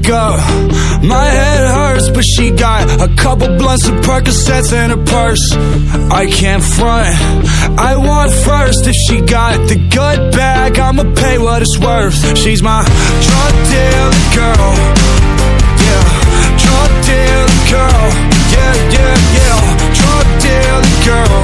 wake up, my head hurts, but she got a couple blunts and Percocets in her purse. I can't front, I want first. If she got the good bag, I'ma pay what it's worth. She's my drug dealer girl, yeah, drug dealer girl, yeah, yeah, yeah, drug dealer girl,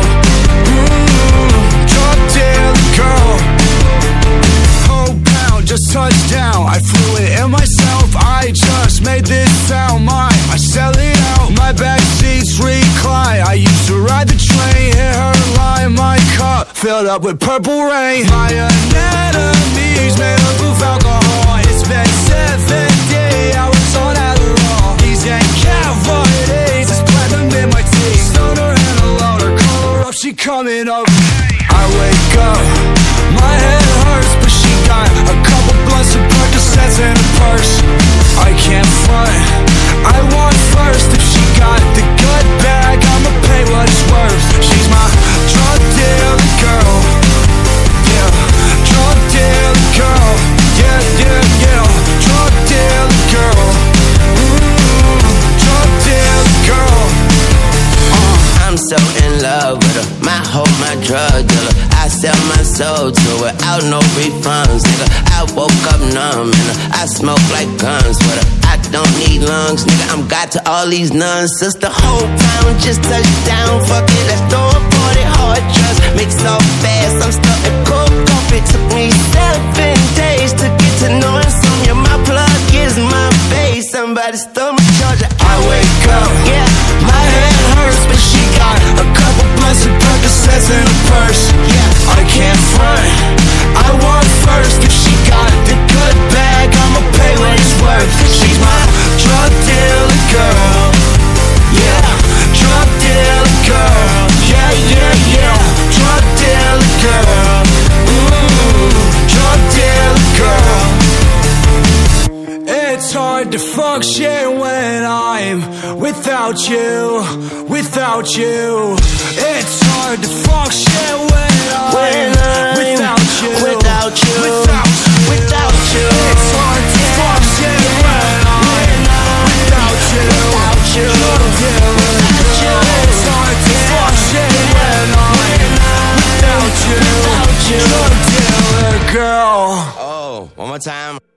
drug dealer girl. Whole pound, just touched down, I flew it in myself, I just made this sound mine. I sell it out, my backseats recline. I used to ride the train, hit her line, my cup filled up with purple rain. My anatomies made her proof alcohol. It's been 7 days, I was on Adderall. These ain't California days, it's platinum in my teeth. Stoner and a loader, call her up, she coming over. I wake up, my head hurts, but she got a couple blunts and Percocets in her purse. I can't front, I want first. If she got the good bag, I'ma pay what it's worth. She's my drug dealer girl, yeah, drug dealer girl, yeah, yeah, yeah, drug dealer girl, drug dealer girl. I'm so in love with her, my hoe, my drug dealer. I sell my soul to her, out no refunds, nigga. I woke up numb and I smoke like guns with her. I don't need lungs, nigga, I'm got to all these nuns. Sister, whole town just touched down, fuck it, let's throw a party. Hard drugs, mix so fast, I'm stuck in coke off. It took me 7 days to get to know insomnia. My plug is my face, somebody stole my charger. I wake up, yeah, my head hurts, but she got a couple blunts and Percocets in her purse. yeah, I can't front, I want first. If she got the good bag, I'ma pay what it's worth. She's my drug dealer girl, yeah, drug dealer girl, yeah, yeah, yeah, drug dealer girl, drug dealer girl. It's hard to function when I'm without you, without you. It's hard to function when I'm without you, without you, without you. It's hard to function when I'm without you, without you. It's hard to function when I'm without you, drug dealer girl. Oh, one more time.